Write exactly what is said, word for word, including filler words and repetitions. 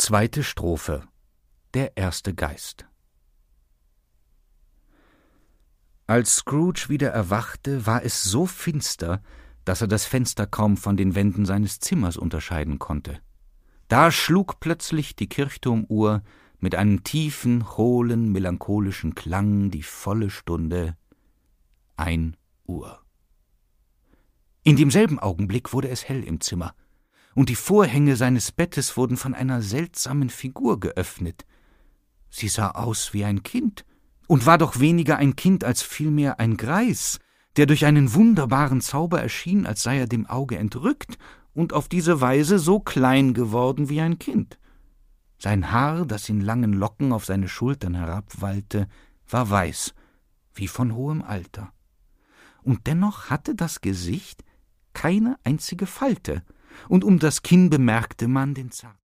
Zweite Strophe. Der erste Geist. Als Scrooge wieder erwachte, war es so finster, dass er das Fenster kaum von den Wänden seines Zimmers unterscheiden konnte. Da schlug plötzlich die Kirchturmuhr mit einem tiefen, hohlen, melancholischen Klang die volle Stunde ein Uhr. In demselben Augenblick wurde es hell im Zimmer, und die Vorhänge seines Bettes wurden von einer seltsamen Figur geöffnet. Sie sah aus wie ein Kind, und war doch weniger ein Kind als vielmehr ein Greis, der durch einen wunderbaren Zauber erschien, als sei er dem Auge entrückt und auf diese Weise so klein geworden wie ein Kind. Sein Haar, das in langen Locken auf seine Schultern herabwallte, war weiß, wie von hohem Alter. Und dennoch hatte das Gesicht keine einzige Falte, und um das Kinn bemerkte man den zarten